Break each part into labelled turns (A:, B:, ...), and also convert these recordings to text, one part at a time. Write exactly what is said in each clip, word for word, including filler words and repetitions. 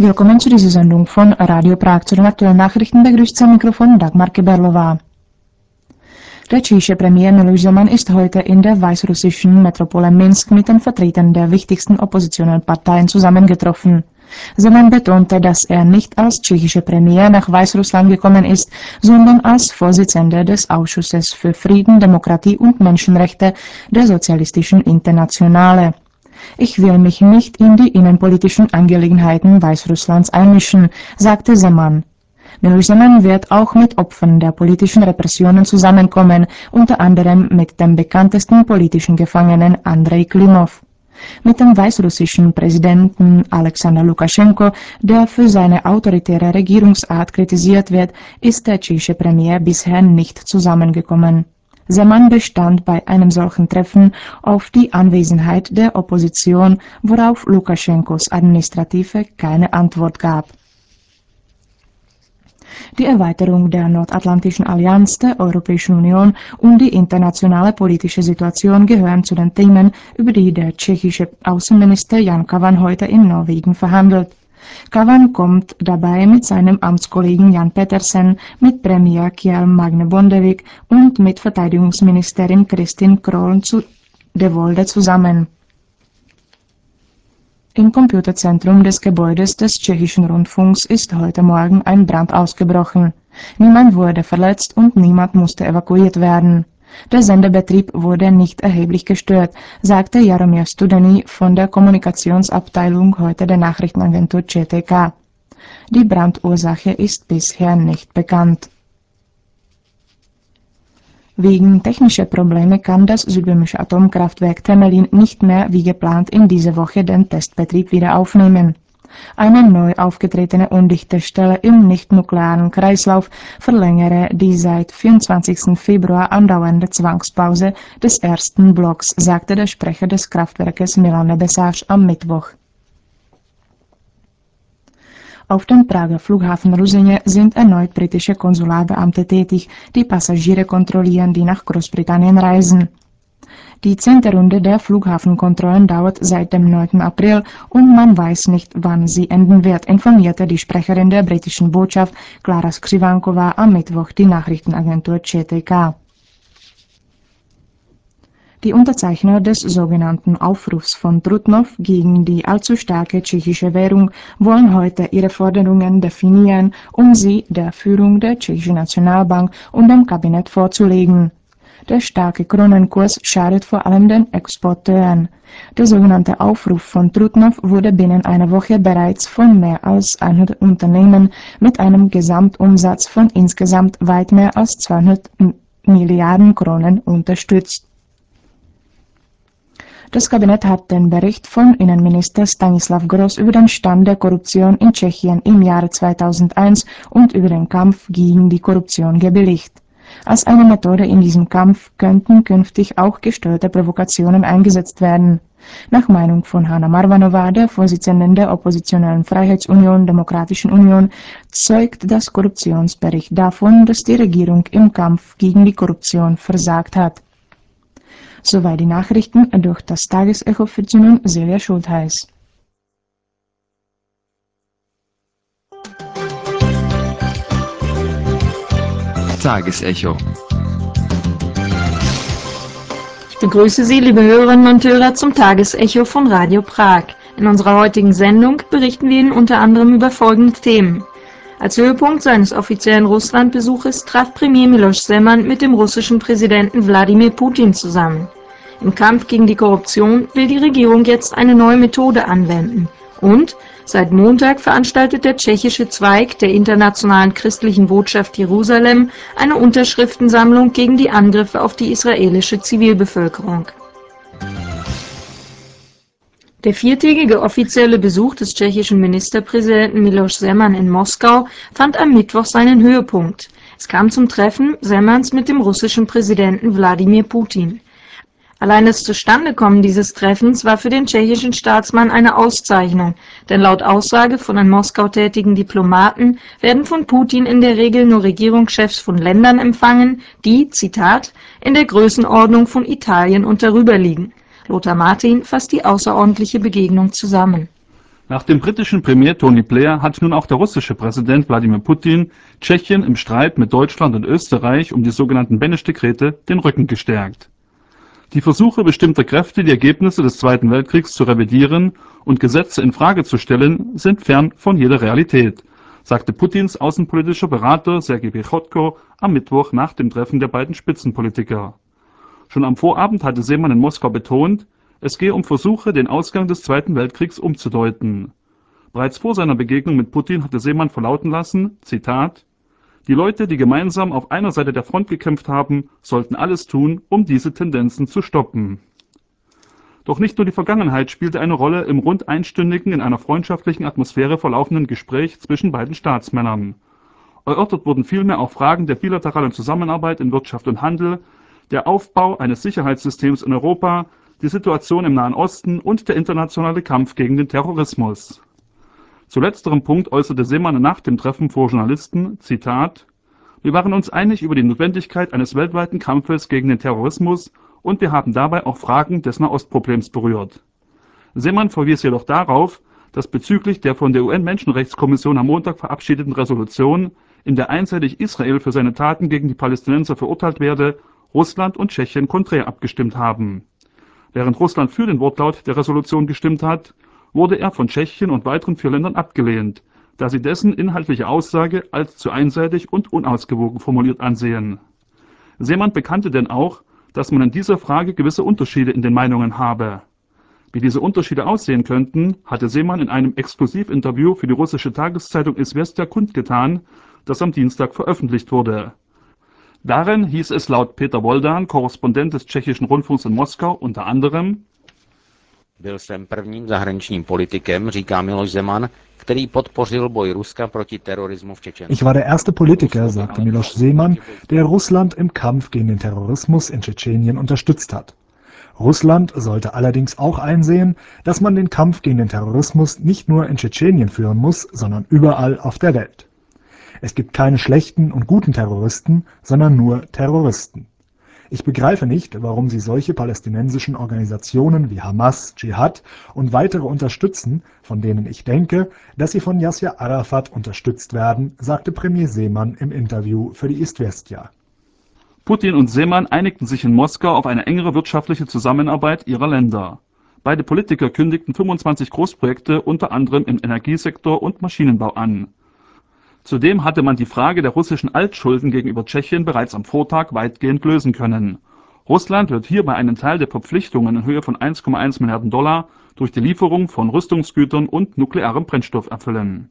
A: Willkommen zu dieser Sendung von Radio Prag. Zu den aktuellen Nachrichten begrüßt am Mikrofon Dagmar Keberlová. Der tschechische Premier Miloš Zeman ist heute in der weißrussischen Metropole Minsk mit den Vertretern der wichtigsten oppositionellen Parteien zusammengetroffen. Zeman betonte, dass er nicht als tschechischer Premier nach Weißrussland gekommen ist, sondern als Vorsitzender des Ausschusses für Frieden, Demokratie und Menschenrechte der Sozialistischen Internationale. Ich will mich nicht in die innenpolitischen Angelegenheiten Weißrusslands einmischen, sagte Zeman. Miloš Zeman wird auch mit Opfern der politischen Repressionen zusammenkommen, unter anderem mit dem bekanntesten politischen Gefangenen Andrej Klimov. Mit dem weißrussischen Präsidenten Alexander Lukaschenko, der für seine autoritäre Regierungsart kritisiert wird, ist der tschechische Premier bisher nicht zusammengekommen. Zeman bestand bei einem solchen Treffen auf die Anwesenheit der Opposition, worauf Lukaschenkos Administrative keine Antwort gab. Die Erweiterung der Nordatlantischen Allianz, der Europäischen Union und die internationale politische Situation gehören zu den Themen, über die der tschechische Außenminister Jan Kavan heute in Norwegen verhandelt. Kavan kommt dabei mit seinem Amtskollegen Jan Petersen, mit Premier Kjell Magne Bondevik und mit Verteidigungsministerin Kristin Krohn zu de Wolde zusammen. Im Computerzentrum des Gebäudes des tschechischen Rundfunks ist heute Morgen ein Brand ausgebrochen. Niemand wurde verletzt und niemand musste evakuiert werden. Der Sendebetrieb wurde nicht erheblich gestört, sagte Jaromír Studený von der Kommunikationsabteilung heute der Nachrichtenagentur C T K. Die Brandursache ist bisher nicht bekannt. Wegen technischer Probleme kann das südböhmische Atomkraftwerk Temelín nicht mehr wie geplant in dieser Woche den Testbetrieb wieder aufnehmen. Eine neu aufgetretene undichte Stelle im nicht-nuklearen Kreislauf verlängere die seit vierundzwanzigsten Februar andauernde Zwangspause des ersten Blocks, sagte der Sprecher des Kraftwerkes Milan Nebesage am Mittwoch. Auf dem Prager Flughafen Ruzyně sind erneut britische Konsularbeamte tätig, die Passagiere kontrollieren, die nach Großbritannien reisen. Die zehnte Runde der Flughafenkontrollen dauert seit dem neunten April und man weiß nicht, wann sie enden wird, informierte die Sprecherin der britischen Botschaft Klára Skřivánková am Mittwoch die Nachrichtenagentur C T K. Die Unterzeichner des sogenannten Aufrufs von Trutnov gegen die allzu starke tschechische Währung wollen heute ihre Forderungen definieren, um sie der Führung der tschechischen Nationalbank und dem Kabinett vorzulegen. Der starke Kronenkurs schadet vor allem den Exporteuren. Der sogenannte Aufruf von Trutnov wurde binnen einer Woche bereits von mehr als hundert Unternehmen mit einem Gesamtumsatz von insgesamt weit mehr als zweihundert Milliarden Kronen unterstützt. Das Kabinett hat den Bericht von Innenminister Stanislav Gross über den Stand der Korruption in Tschechien im Jahre zweitausendeins und über den Kampf gegen die Korruption gebilligt. Als eine Methode in diesem Kampf könnten künftig auch gesteuerte Provokationen eingesetzt werden. Nach Meinung von Hana Marvanova, der Vorsitzenden der oppositionellen Freiheitsunion Demokratischen Union, zeugt das Korruptionsbericht davon, dass die Regierung im Kampf gegen die Korruption versagt hat. Soweit die Nachrichten durch das Tagesecho für nun Silvia Schultheiß.
B: Tagesecho.
C: Ich begrüße Sie, liebe Hörerinnen und Hörer, zum Tagesecho von Radio Prag. In unserer heutigen Sendung berichten wir Ihnen unter anderem über folgende Themen. Als Höhepunkt seines offiziellen Russlandbesuches traf Premier Miloš Zeman mit dem russischen Präsidenten Wladimir Putin zusammen. Im Kampf gegen die Korruption will die Regierung jetzt eine neue Methode anwenden. Und seit Montag veranstaltet der tschechische Zweig der Internationalen Christlichen Botschaft Jerusalem eine Unterschriftensammlung gegen die Angriffe auf die israelische Zivilbevölkerung. Der viertägige offizielle Besuch des tschechischen Ministerpräsidenten Miloš Zeman in Moskau fand am Mittwoch seinen Höhepunkt. Es kam zum Treffen Zemans mit dem russischen Präsidenten Wladimir Putin. Allein das Zustandekommen dieses Treffens war für den tschechischen Staatsmann eine Auszeichnung, denn laut Aussage von in Moskau tätigen Diplomaten werden von Putin in der Regel nur Regierungschefs von Ländern empfangen, die, Zitat, in der Größenordnung von Italien und darüber liegen. Lothar Martin fasst die außerordentliche Begegnung zusammen.
D: Nach dem britischen Premier Tony Blair hat nun auch der russische Präsident Wladimir Putin Tschechien im Streit mit Deutschland und Österreich um die sogenannten Beneš-Dekrete den Rücken gestärkt. Die Versuche bestimmter Kräfte, die Ergebnisse des Zweiten Weltkriegs zu revidieren und Gesetze in Frage zu stellen, sind fern von jeder Realität, sagte Putins außenpolitischer Berater Sergei Bechotko am Mittwoch nach dem Treffen der beiden Spitzenpolitiker. Schon am Vorabend hatte Seemann in Moskau betont, es gehe um Versuche, den Ausgang des Zweiten Weltkriegs umzudeuten. Bereits vor seiner Begegnung mit Putin hatte Seemann verlauten lassen, Zitat, die Leute, die gemeinsam auf einer Seite der Front gekämpft haben, sollten alles tun, um diese Tendenzen zu stoppen. Doch nicht nur die Vergangenheit spielte eine Rolle im rund einstündigen, in einer freundschaftlichen Atmosphäre verlaufenden Gespräch zwischen beiden Staatsmännern. Erörtert wurden vielmehr auch Fragen der bilateralen Zusammenarbeit in Wirtschaft und Handel, der Aufbau eines Sicherheitssystems in Europa, die Situation im Nahen Osten und der internationale Kampf gegen den Terrorismus. Zu letzterem Punkt äußerte Seemann nach dem Treffen vor Journalisten, Zitat, wir waren uns einig über die Notwendigkeit eines weltweiten Kampfes gegen den Terrorismus und wir haben dabei auch Fragen des Nahostproblems berührt. Seemann verwies jedoch darauf, dass bezüglich der von der U N-Menschenrechtskommission am Montag verabschiedeten Resolution, in der einseitig Israel für seine Taten gegen die Palästinenser verurteilt werde, Russland und Tschechien konträr abgestimmt haben. Während Russland für den Wortlaut der Resolution gestimmt hat, wurde er von Tschechien und weiteren vier Ländern abgelehnt, da sie dessen inhaltliche Aussage als zu einseitig und unausgewogen formuliert ansehen. Seemann bekannte denn auch, dass man in dieser Frage gewisse Unterschiede in den Meinungen habe. Wie diese Unterschiede aussehen könnten, hatte Seemann in einem Exklusivinterview für die russische Tageszeitung Izvestia kundgetan, das am Dienstag veröffentlicht wurde. Darin hieß es laut Peter Woldan, Korrespondent des tschechischen Rundfunks in Moskau, unter anderem:
E: Byl jsem prvním zahraničním politikem, říká Miloš Zeman, který podpořil boj Ruska proti terorismu v Tschetschenství.
F: Ich war der erste Politiker, sagte Miloš Zeman, der Russland im Kampf gegen den Terrorismus in Tschetschenien unterstützt hat. Russland sollte allerdings auch einsehen, dass man den Kampf gegen den Terrorismus nicht nur in Tschetschenien führen muss, sondern überall auf der Welt. Es gibt keine schlechten und guten Terroristen, sondern nur Terroristen. Ich begreife nicht, warum sie solche palästinensischen Organisationen wie Hamas, Dschihad und weitere unterstützen, von denen ich denke, dass sie von Yasser Arafat unterstützt werden, sagte Premier Zeman im Interview für die Izvestia.
D: Putin und Seemann einigten sich in Moskau auf eine engere wirtschaftliche Zusammenarbeit ihrer Länder. Beide Politiker kündigten fünfundzwanzig Großprojekte unter anderem im Energiesektor und Maschinenbau an. Zudem hatte man die Frage der russischen Altschulden gegenüber Tschechien bereits am Vortag weitgehend lösen können. Russland wird hierbei einen Teil der Verpflichtungen in Höhe von eins Komma eins Milliarden Dollar durch die Lieferung von Rüstungsgütern und nuklearem Brennstoff erfüllen.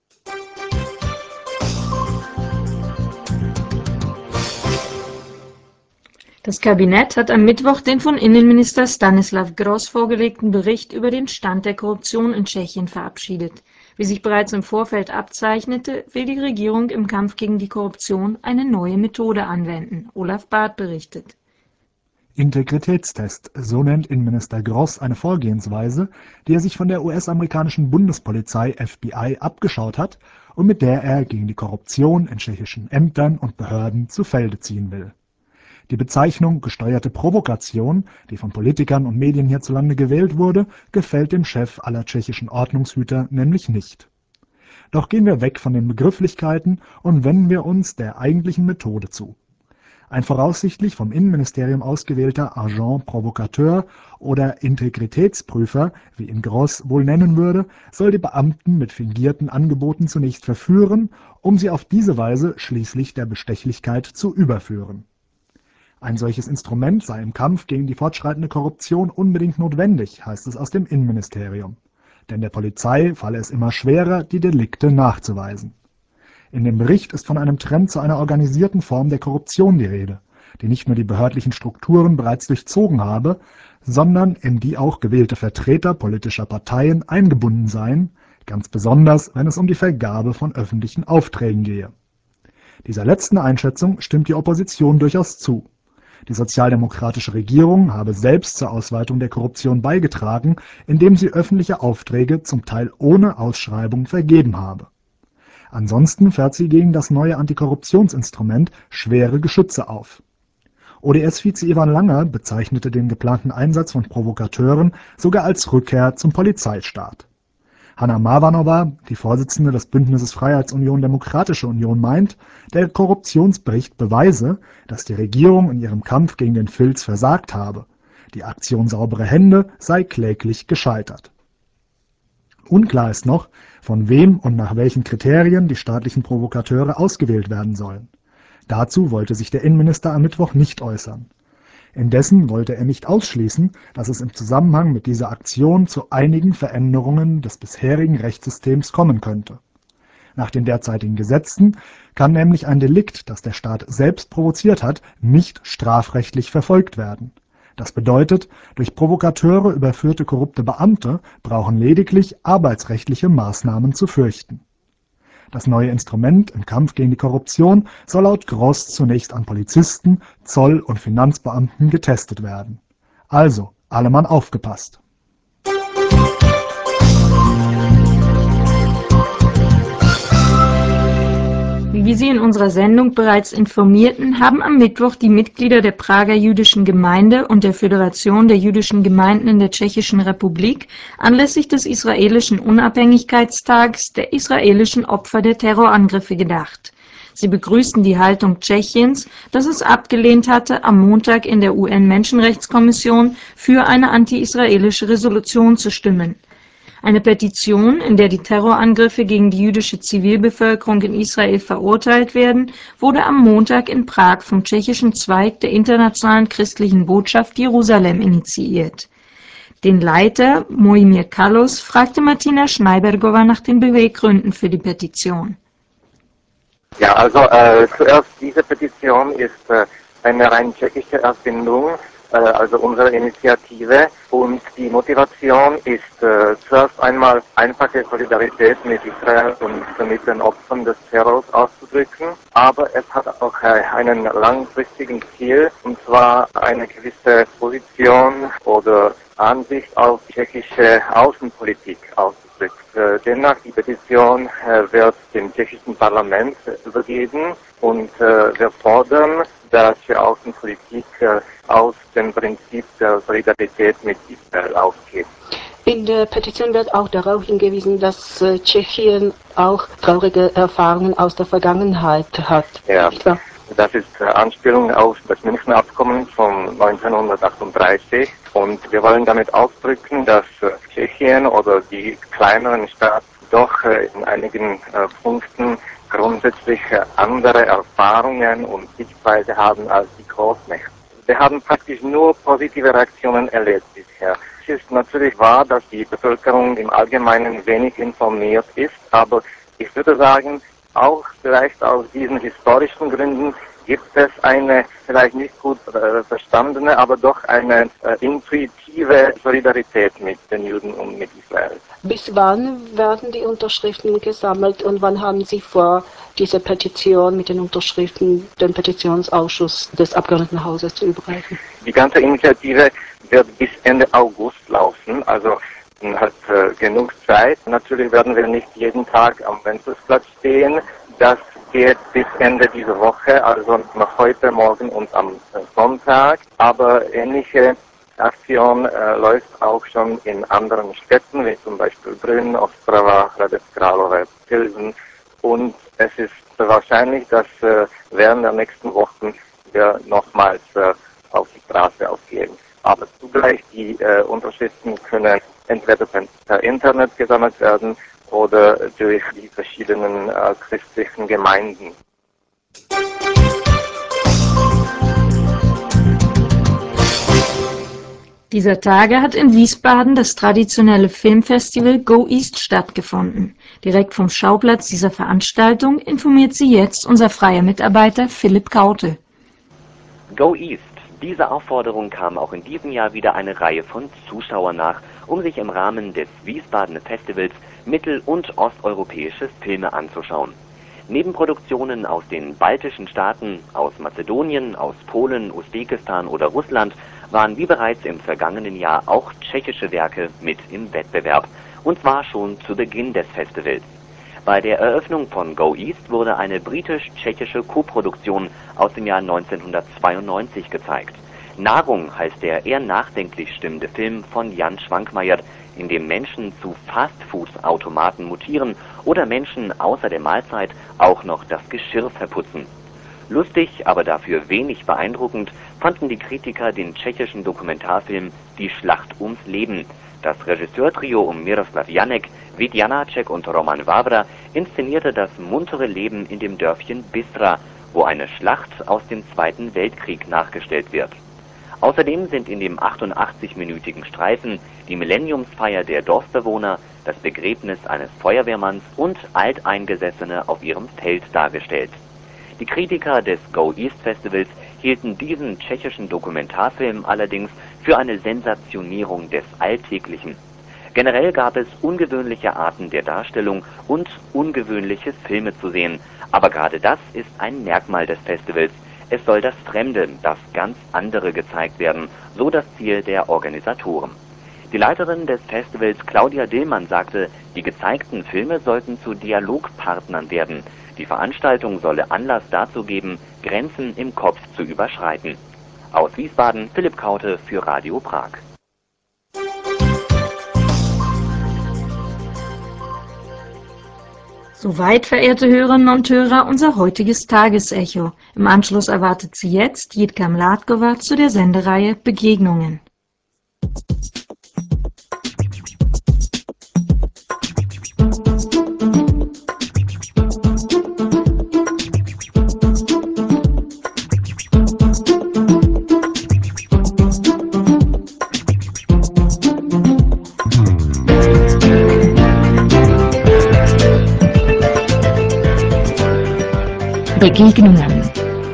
C: Das Kabinett hat am Mittwoch den von Innenminister Stanislav Gross vorgelegten Bericht über den Stand der Korruption in Tschechien verabschiedet. Wie sich bereits im Vorfeld abzeichnete, will die Regierung im Kampf gegen die Korruption eine neue Methode anwenden. Olaf Barth berichtet.
F: Integritätstest, so nennt Innenminister Gross eine Vorgehensweise, die er sich von der U S-amerikanischen Bundespolizei F B I abgeschaut hat und mit der er gegen die Korruption in tschechischen Ämtern und Behörden zu Felde ziehen will. Die Bezeichnung gesteuerte Provokation, die von Politikern und Medien hierzulande gewählt wurde, gefällt dem Chef aller tschechischen Ordnungshüter nämlich nicht. Doch gehen wir weg von den Begrifflichkeiten und wenden wir uns der eigentlichen Methode zu. Ein voraussichtlich vom Innenministerium ausgewählter Agent Provocateur oder Integritätsprüfer, wie ihn Gross wohl nennen würde, soll die Beamten mit fingierten Angeboten zunächst verführen, um sie auf diese Weise schließlich der Bestechlichkeit zu überführen. Ein solches Instrument sei im Kampf gegen die fortschreitende Korruption unbedingt notwendig, heißt es aus dem Innenministerium. Denn der Polizei falle es immer schwerer, die Delikte nachzuweisen. In dem Bericht ist von einem Trend zu einer organisierten Form der Korruption die Rede, die nicht nur die behördlichen Strukturen bereits durchzogen habe, sondern in die auch gewählte Vertreter politischer Parteien eingebunden seien, ganz besonders, wenn es um die Vergabe von öffentlichen Aufträgen gehe. Dieser letzten Einschätzung stimmt die Opposition durchaus zu. Die sozialdemokratische Regierung habe selbst zur Ausweitung der Korruption beigetragen, indem sie öffentliche Aufträge zum Teil ohne Ausschreibung vergeben habe. Ansonsten fährt sie gegen das neue Antikorruptionsinstrument schwere Geschütze auf. O D S-Vize Ivan Langer bezeichnete den geplanten Einsatz von Provokateuren sogar als Rückkehr zum Polizeistaat. Hanna Mavanova, die Vorsitzende des Bündnisses Freiheitsunion Demokratische Union, meint, der Korruptionsbericht beweise, dass die Regierung in ihrem Kampf gegen den Filz versagt habe. Die Aktion Saubere Hände sei kläglich gescheitert. Unklar ist noch, von wem und nach welchen Kriterien die staatlichen Provokateure ausgewählt werden sollen. Dazu wollte sich der Innenminister am Mittwoch nicht äußern. Indessen wollte er nicht ausschließen, dass es im Zusammenhang mit dieser Aktion zu einigen Veränderungen des bisherigen Rechtssystems kommen könnte. Nach den derzeitigen Gesetzen kann nämlich ein Delikt, das der Staat selbst provoziert hat, nicht strafrechtlich verfolgt werden. Das bedeutet, durch Provokateure überführte korrupte Beamte brauchen lediglich arbeitsrechtliche Maßnahmen zu fürchten. Das neue Instrument im Kampf gegen die Korruption soll laut Gross zunächst an Polizisten, Zoll- und Finanzbeamten getestet werden. Also, alle Mann aufgepasst!
C: Wie wir Sie in unserer Sendung bereits informierten, haben am Mittwoch die Mitglieder der Prager Jüdischen Gemeinde und der Föderation der jüdischen Gemeinden in der Tschechischen Republik anlässlich des israelischen Unabhängigkeitstags der israelischen Opfer der Terrorangriffe gedacht. Sie begrüßten die Haltung Tschechiens, das es abgelehnt hatte, am Montag in der U N-Menschenrechtskommission für eine anti-israelische Resolution zu stimmen. Eine Petition, in der die Terrorangriffe gegen die jüdische Zivilbevölkerung in Israel verurteilt werden, wurde am Montag in Prag vom tschechischen Zweig der Internationalen Christlichen Botschaft Jerusalem initiiert. Den Leiter, Mojmír Kalus, fragte Martina Schneibergova nach den Beweggründen für die Petition.
G: Ja, also äh, zuerst, diese Petition ist äh, eine rein tschechische Erfindung, äh, also unsere Initiative, und die Motivation ist äh, zuerst einmal einfache Solidarität mit Israel und mit den Opfern des Terrors auszudrücken, aber es hat auch äh, einen langfristigen Ziel, und zwar eine gewisse Position oder Ansicht auf tschechische Außenpolitik auszudrücken. Äh, demnach, die Petition äh, wird dem tschechischen Parlament äh, übergeben, und äh, wir fordern, dass die Außenpolitik äh, aus dem Prinzip der Solidarität mit Israel ausgeht.
H: In der Petition wird auch darauf hingewiesen, dass äh, Tschechien auch traurige Erfahrungen aus der Vergangenheit hat.
G: Ja, das ist äh, Anspielung auf das Münchner Abkommen von neunzehnhundertachtunddreißig, und wir wollen damit ausdrücken, dass äh, Tschechien oder die kleineren Staaten doch äh, in einigen äh, Punkten grundsätzlich äh, andere Erfahrungen und Sichtweise haben als die Großmächte. Wir haben praktisch nur positive Reaktionen erlebt bisher. Es ist natürlich wahr, dass die Bevölkerung im Allgemeinen wenig informiert ist, aber ich würde sagen, auch vielleicht aus diesen historischen Gründen gibt es eine vielleicht nicht gut äh, verstandene, aber doch eine äh, intuitive Solidarität mit den Juden und mit Israel.
H: Bis wann werden die Unterschriften gesammelt und wann haben Sie vor, diese Petition mit den Unterschriften den Petitionsausschuss des Abgeordnetenhauses zu überreichen?
G: Die ganze Initiative wird bis Ende August laufen, also man hat äh, genug Zeit. Natürlich werden wir nicht jeden Tag am Wenzelsplatz stehen. Das geht bis Ende dieser Woche, also noch heute, morgen und am äh, Sonntag. Aber ähnliche Aktion äh, läuft auch schon in anderen Städten, wie zum Beispiel Brünn, Ostrava, Hradec Králové, Pilsen. Und es ist wahrscheinlich, dass äh, während der nächsten Wochen wir nochmals äh, auf die Straße aufgehen. Aber zugleich, die äh, Unterschriften können entweder per Internet gesammelt werden oder durch die verschiedenen äh, christlichen Gemeinden.
C: Dieser Tage hat in Wiesbaden das traditionelle Filmfestival Go East stattgefunden. Direkt vom Schauplatz dieser Veranstaltung informiert Sie jetzt unser freier Mitarbeiter Philipp Kaute.
I: Go East. Dieser Aufforderung kam auch in diesem Jahr wieder eine Reihe von Zuschauern nach, um sich im Rahmen des Wiesbadener Festivals mittel- und osteuropäische Filme anzuschauen. Neben Produktionen aus den baltischen Staaten, aus Mazedonien, aus Polen, Usbekistan oder Russland waren wie bereits im vergangenen Jahr auch tschechische Werke mit im Wettbewerb, und zwar schon zu Beginn des Festivals. Bei der Eröffnung von Go East wurde eine britisch-tschechische Koproduktion aus dem Jahr neunzehnhundertzweiundneunzig gezeigt. Nahrung heißt der eher nachdenklich stimmende Film von Jan Schwankmajer, in dem Menschen zu Fastfood-Automaten mutieren oder Menschen außer der Mahlzeit auch noch das Geschirr verputzen. Lustig, aber dafür wenig beeindruckend fanden die Kritiker den tschechischen Dokumentarfilm Die Schlacht ums Leben. Das Regisseurtrio um Miroslav Janek, Vít Janáček und Roman Vávra inszenierte das muntere Leben in dem Dörfchen Bistra, wo eine Schlacht aus dem Zweiten Weltkrieg nachgestellt wird. Außerdem sind in dem achtundachtzig-minütigen Streifen die Millenniumsfeier der Dorfbewohner, das Begräbnis eines Feuerwehrmanns und Alteingesessene auf ihrem Feld dargestellt. Die Kritiker des Go East Festivals hielten diesen tschechischen Dokumentarfilm allerdings für eine Sensationierung des Alltäglichen. Generell gab es ungewöhnliche Arten der Darstellung und ungewöhnliche Filme zu sehen, aber gerade das ist ein Merkmal des Festivals. Es soll das Fremde, das ganz andere gezeigt werden, so das Ziel der Organisatoren. Die Leiterin des Festivals, Claudia Dillmann, sagte, die gezeigten Filme sollten zu Dialogpartnern werden. Die Veranstaltung solle Anlass dazu geben, Grenzen im Kopf zu überschreiten. Aus Wiesbaden, Philipp Kaute für Radio Prag.
C: Soweit, verehrte Hörerinnen und Hörer, unser heutiges Tagesecho. Im Anschluss erwartet Sie jetzt Jitka Mládková zu der Sendereihe Begegnungen.
A: Begegnungen.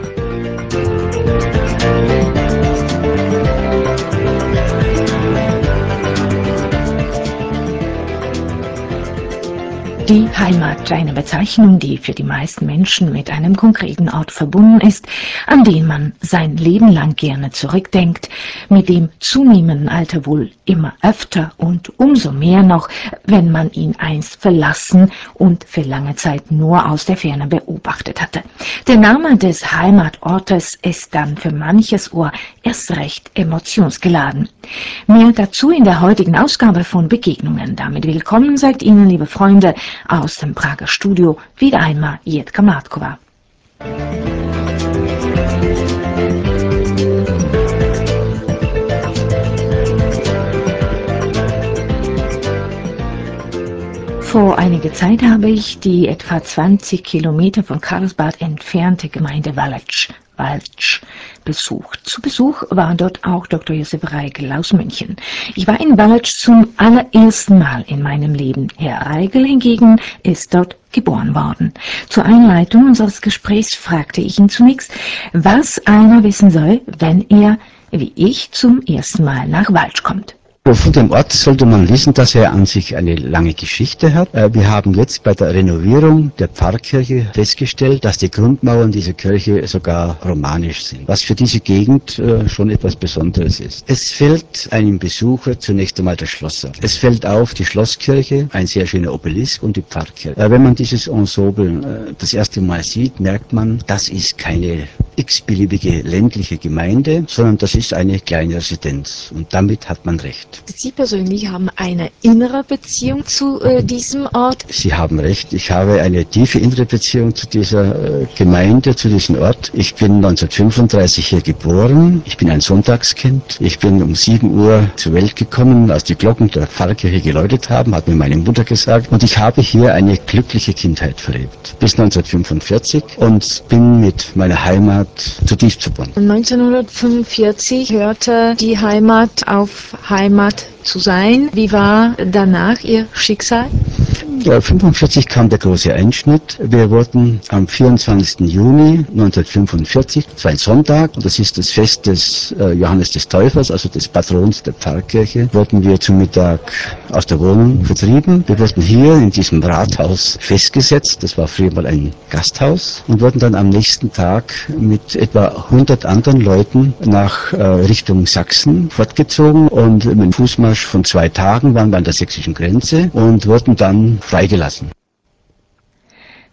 A: Die Heimat, eine Bezeichnung, die für die meisten Menschen mit einem konkreten Ort verbunden ist, an den man sein Leben lang gerne zurückdenkt, mit dem zunehmenden Alter wohl immer öfter und umso mehr noch, wenn man ihn einst verlassen und für lange Zeit nur aus der Ferne beobachtet hatte. Der Name des Heimatortes ist dann für manches Ohr erst recht emotionsgeladen. Mehr dazu in der heutigen Ausgabe von Begegnungen. Damit willkommen sagt Ihnen, liebe Freunde, aus dem Prager Studio wieder einmal Jitka Mládková. Vor einiger Zeit habe ich die etwa zwanzig Kilometer von Karlsbad entfernte Gemeinde Valec, Valc besucht. Zu Besuch war dort auch Doktor Josef Reigl aus München. Ich war in Valec zum allerersten Mal in meinem Leben. Herr Reigl hingegen ist dort geboren worden. Zur Einleitung unseres Gesprächs fragte ich ihn zunächst, was einer wissen soll, wenn er, wie ich, zum ersten Mal nach Valc kommt.
J: Von dem Ort sollte man wissen, dass er an sich eine lange Geschichte hat. Wir haben jetzt bei der Renovierung der Pfarrkirche festgestellt, dass die Grundmauern dieser Kirche sogar romanisch sind, was für diese Gegend schon etwas Besonderes ist. Es fällt einem Besucher zunächst einmal das Schloss auf. Es fällt auf die Schlosskirche, ein sehr schöner Obelisk und die Pfarrkirche. Wenn man dieses Ensemble das erste Mal sieht, merkt man, das ist keine x-beliebige ländliche Gemeinde, sondern das ist eine kleine Residenz und damit hat man recht.
K: Sie persönlich haben eine innere Beziehung zu äh, diesem Ort?
J: Sie haben recht, ich habe eine tiefe innere Beziehung zu dieser äh, Gemeinde, zu diesem Ort. Ich bin neunzehnhundertfünfunddreißig hier geboren, ich bin ein Sonntagskind. Ich bin um sieben Uhr zur Welt gekommen, als die Glocken der Pfarrkirche geläutet haben, hat mir meine Mutter gesagt. Und ich habe hier eine glückliche Kindheit verlebt, bis neunzehnhundertfünfundvierzig und bin mit meiner Heimat zutiefst verbunden.
K: neunzehnhundertfünfundvierzig hörte die Heimat auf Heimat zu sein. Wie war danach Ihr Schicksal?
J: neunzehnhundertfünfundvierzig kam der große Einschnitt. Wir wurden am vierundzwanzigsten Juni neunzehnhundertfünfundvierzig, das war ein Sonntag, und das ist das Fest des äh, Johannes des Täufers, also des Patrons der Pfarrkirche, wurden wir zum Mittag aus der Wohnung vertrieben. Wir wurden hier in diesem Rathaus festgesetzt, das war früher mal ein Gasthaus, und wurden dann am nächsten Tag mit etwa hundert anderen Leuten nach äh, Richtung Sachsen fortgezogen, und mit einem Fußmarsch von zwei Tagen waren wir an der sächsischen Grenze und wurden dann freigelassen.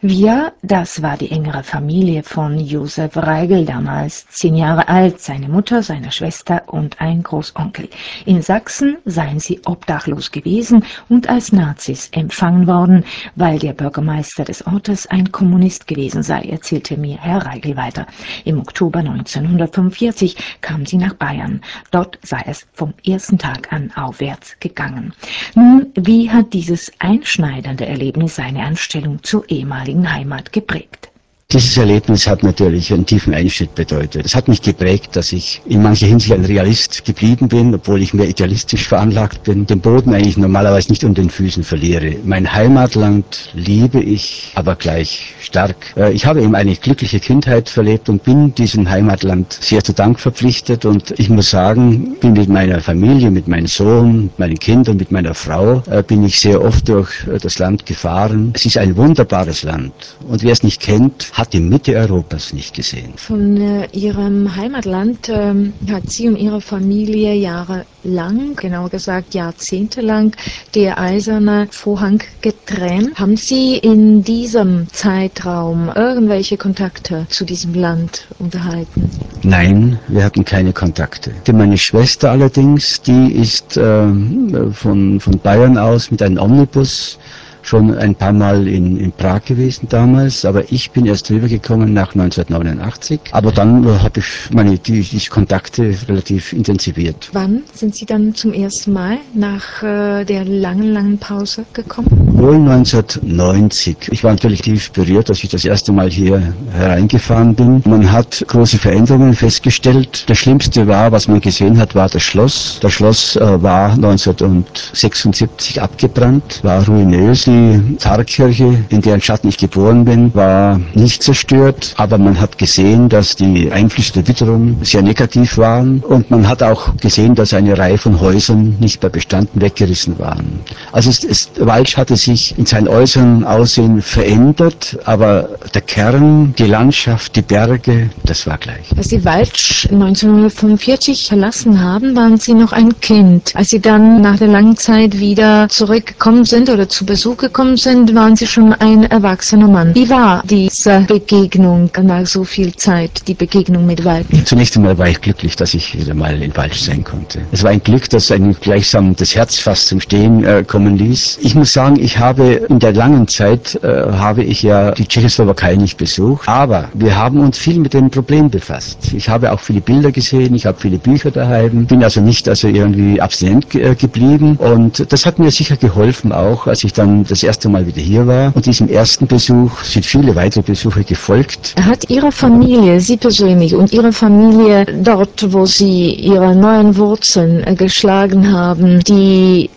K: Wir, das war die engere Familie von Josef Reigl, damals zehn Jahre alt, seine Mutter, seine Schwester und ein Großonkel. In Sachsen seien sie obdachlos gewesen und als Nazis empfangen worden, weil der Bürgermeister des Ortes ein Kommunist gewesen sei, erzählte mir Herr Reigl weiter. Im Oktober neunzehnhundertfünfundvierzig kamen sie nach Bayern. Dort sei es vom ersten Tag an aufwärts gegangen. Nun, wie hat dieses einschneidende Erlebnis seine Anstellung zur ehemaligen Heimat geprägt?
J: Dieses Erlebnis hat natürlich einen tiefen Einschnitt bedeutet. Es hat mich geprägt, dass ich in mancher Hinsicht ein Realist geblieben bin, obwohl ich mehr idealistisch veranlagt bin, den Boden eigentlich normalerweise nicht unter den Füßen verliere. Mein Heimatland liebe ich, aber gleich stark. Ich habe eben eine glückliche Kindheit verlebt und bin diesem Heimatland sehr zu Dank verpflichtet. Und ich muss sagen, bin mit meiner Familie, mit meinem Sohn, mit meinen Kindern, mit meiner Frau, bin ich sehr oft durch das Land gefahren. Es ist ein wunderbares Land. Und wer es nicht kennt, hat die Mitte Europas nicht gesehen.
K: Von äh, Ihrem Heimatland ähm, hat Sie und Ihre Familie jahrelang, genauer gesagt jahrzehntelang, der eiserne Vorhang getrennt. Haben Sie in diesem Zeitraum irgendwelche Kontakte zu diesem Land unterhalten?
J: Nein, wir hatten keine Kontakte. Meine Schwester allerdings, die ist äh, von, von Bayern aus mit einem Omnibus schon ein paar Mal in, in Prag gewesen damals, aber ich bin erst rübergekommen nach neunzehnhundertneunundachtzig. Aber dann äh, habe ich meine die, die Kontakte relativ intensiviert.
K: Wann sind Sie dann zum ersten Mal nach äh, der langen, langen Pause gekommen?
J: Wohl neunzehnhundertneunzig. Ich war natürlich tief berührt, als ich das erste Mal hier hereingefahren bin. Man hat große Veränderungen festgestellt. Das Schlimmste war, was man gesehen hat, war das Schloss. Das Schloss äh, war neunzehnhundertsechsundsiebzig abgebrannt, war ruinös. Die Pfarrkirche, in deren Schatten ich geboren bin, war nicht zerstört, aber man hat gesehen, dass die Einflüsse der Witterung sehr negativ waren und man hat auch gesehen, dass eine Reihe von Häusern nicht mehr bestanden, weggerissen waren. Also es, es, Walsch hatte sich in seinem äußeren Aussehen verändert, aber der Kern, die Landschaft, die Berge, das war gleich.
K: Als Sie Walsch neunzehnhundertfünfundvierzig verlassen haben, waren Sie noch ein Kind. Als Sie dann nach der langen Zeit wieder zurückgekommen sind oder zu Besuch gekommen sind, waren Sie schon ein erwachsener Mann. Wie war diese Begegnung nach so viel Zeit, die Begegnung mit Walsch?
J: Zunächst einmal war ich glücklich, dass ich wieder mal in Walsch sein konnte. Es war ein Glück, dass einem gleichsam das Herz fast zum Stehen äh, kommen ließ. Ich muss sagen, ich habe in der langen Zeit, äh, habe ich ja die Tschechoslowakei nicht besucht, aber wir haben uns viel mit dem Problem befasst. Ich habe auch viele Bilder gesehen, ich habe viele Bücher daheim, bin also nicht also irgendwie abstinent ge äh, geblieben und das hat mir sicher geholfen auch, als ich dann das erste Mal wieder hier war. Und diesem ersten Besuch sind viele weitere Besuche gefolgt.
K: Hat Ihre Familie, Sie persönlich und Ihre Familie dort, wo Sie Ihre neuen Wurzeln äh, geschlagen haben, die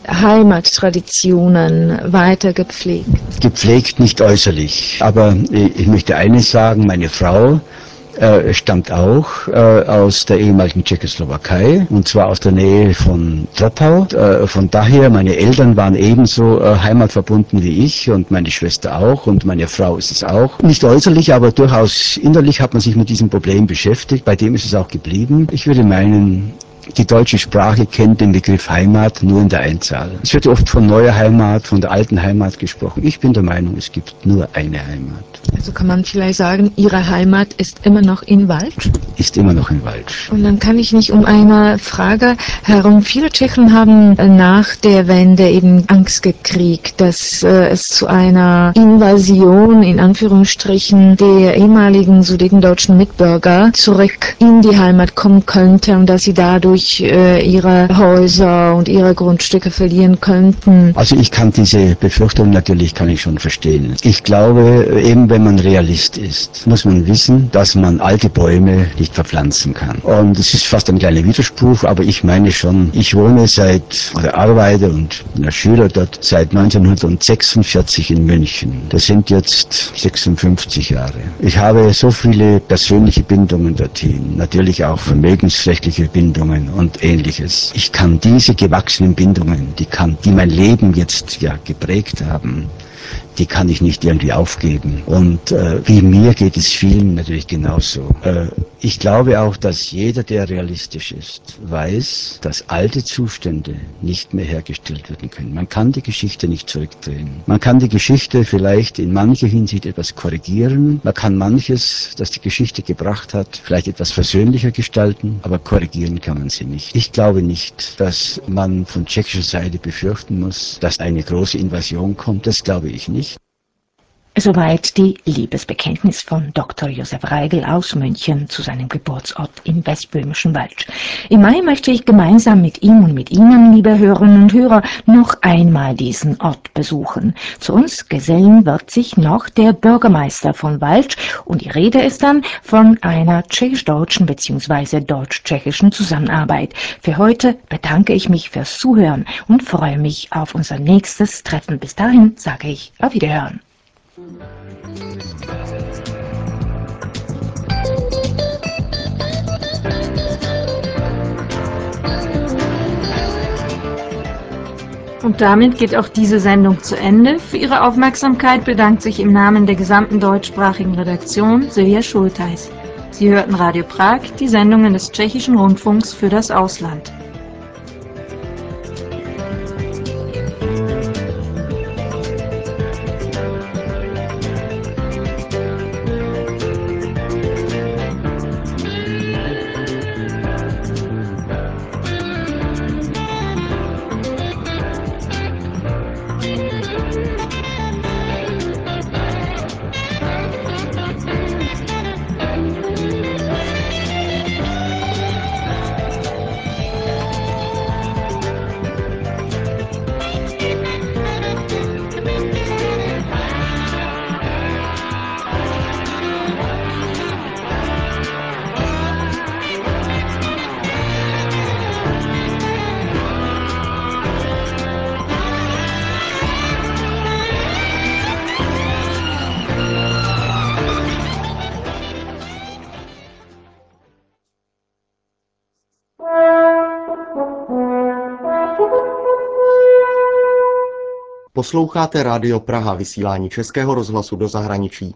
K: Heimattraditionen weiter gepflegt?
J: Gepflegt nicht äußerlich. Aber äh, ich möchte eines sagen, meine Frau äh, stammt auch äh, aus der ehemaligen Tschechoslowakei und zwar aus der Nähe von Troppau. Äh, von daher, meine Eltern waren ebenso äh, heimatverbunden wie ich und meine Schwester auch und meine Frau ist es auch. Nicht äußerlich, aber durchaus innerlich hat man sich mit diesem Problem beschäftigt. Bei dem ist es auch geblieben. Ich würde meinen, die deutsche Sprache kennt den Begriff Heimat nur in der Einzahl. Es wird oft von neuer Heimat, von der alten Heimat gesprochen. Ich bin der Meinung, es gibt nur eine Heimat.
K: Also kann man vielleicht sagen, Ihre Heimat ist immer noch in Walsch?
J: Ist immer noch in Walsch.
K: Und dann kann ich nicht um eine Frage herum. Viele Tschechen haben nach der Wende eben Angst gekriegt, dass äh, es zu einer Invasion, in Anführungsstrichen, der ehemaligen sudetendeutschen Mitbürger zurück in die Heimat kommen könnte und dass sie dadurch äh, ihre Häuser und ihre Grundstücke verlieren könnten.
J: Also ich kann diese Befürchtung natürlich, kann ich schon verstehen. Ich glaube, eben wenn man Realist ist, muss man wissen, dass man alte Bäume nicht verpflanzen kann. Und es ist fast ein kleiner Widerspruch, aber ich meine schon, ich wohne seit, oder arbeite und bin ein Schüler dort seit neunzehnhundertsechsundvierzig in München. Das sind jetzt sechsundfünfzig Jahre. Ich habe so viele persönliche Bindungen dorthin, natürlich auch vermögensrechtliche Bindungen und Ähnliches. Ich kann diese gewachsenen Bindungen, die kann, die mein Leben jetzt ja geprägt haben, die kann ich nicht irgendwie aufgeben. Und äh, wie mir geht es vielen natürlich genauso. Äh, ich glaube auch, dass jeder, der realistisch ist, weiß, dass alte Zustände nicht mehr hergestellt werden können. Man kann die Geschichte nicht zurückdrehen. Man kann die Geschichte vielleicht in mancher Hinsicht etwas korrigieren. Man kann manches, das die Geschichte gebracht hat, vielleicht etwas versöhnlicher gestalten, aber korrigieren kann man sie nicht. Ich glaube nicht, dass man von tschechischer Seite befürchten muss, dass eine große Invasion kommt. Das glaube ich nicht.
K: Soweit die Liebesbekenntnis von Doktor Josef Reigl aus München zu seinem Geburtsort im westböhmischen Wald. Im Mai möchte ich gemeinsam mit ihm und mit Ihnen, liebe Hörerinnen und Hörer, noch einmal diesen Ort besuchen. Zu uns gesellen wird sich noch der Bürgermeister von Wald und die Rede ist dann von einer tschechisch-deutschen bzw. deutsch-tschechischen Zusammenarbeit. Für heute bedanke ich mich fürs Zuhören und freue mich auf unser nächstes Treffen. Bis dahin sage ich auf Wiederhören.
C: Und damit geht auch diese Sendung zu Ende. Für Ihre Aufmerksamkeit bedankt sich im Namen der gesamten deutschsprachigen Redaktion Silja Schultheis. Sie hörten Radio Prag, die Sendungen des Tschechischen Rundfunks für das Ausland.
L: Posloucháte Rádio Praha, vysílání Českého rozhlasu do zahraničí.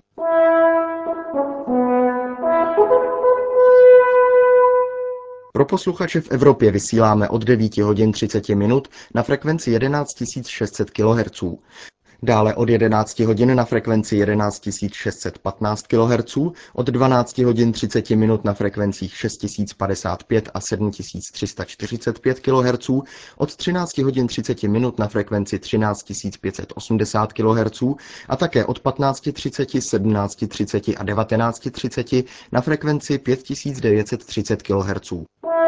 L: Pro posluchače v Evropě vysíláme od devíti hodin třicet minut na frekvenci jedenáct tisíc šest set kilohertzů. Dále od jedenácti hodin na frekvenci jedenáct tisíc šest set patnáct kilohertzů, od dvanácti hodin třicet minut na frekvencích šest tisíc padesát pět a sedm tisíc tři sta čtyřicet pět kilohertzů, od třinácti hodin třicet minut na frekvenci třináct tisíc pět set osmdesát kilohertzů a také od patnácti třicet, sedmnácti třicet a devatenácti třicet na frekvenci pět tisíc devět set třicet kilohertzů.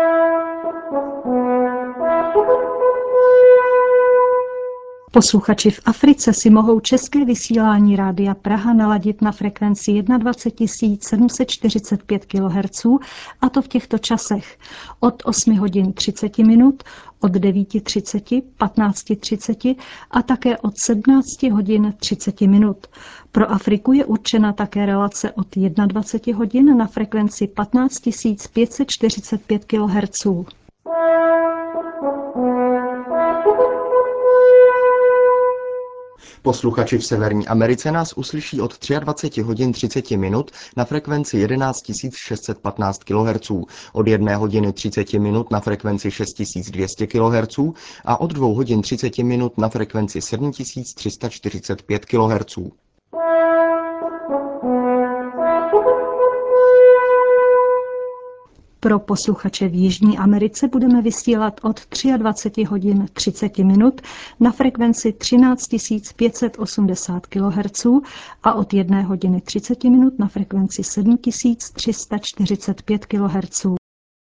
M: Posluchači v Africe si mohou české vysílání Rádia Praha naladit na frekvenci dvacet jedna tisíc sedm set čtyřicet pět kilohertzů, a to v těchto časech od osmi hodin třicet minut, od devíti třicet, patnácti třicet a také od sedmnácti hodin třicet minut. Pro Afriku je určena také relace od dvacet jedna hodin na frekvenci patnáct tisíc pět set čtyřicet pět kilohertzů.
L: Posluchači v Severní Americe nás uslyší od dvacet tři hodin třicet minut na frekvenci jedenáct tisíc šest set patnáct kilohertzů, od jedné hodiny třicet minut na frekvenci šest tisíc dvě stě kilohertzů a od dvou hodin třicet minut na frekvenci sedm tisíc tři sta čtyřicet pět kilohertzů.
M: Pro posluchače v Jižní Americe budeme vysílat od dvacet tři hodin třicet minut na frekvenci třináct tisíc pět set osmdesát kilohertzů a od jedné hodiny třicet minut na frekvenci sedm tisíc tři sta čtyřicet pět kilohertzů.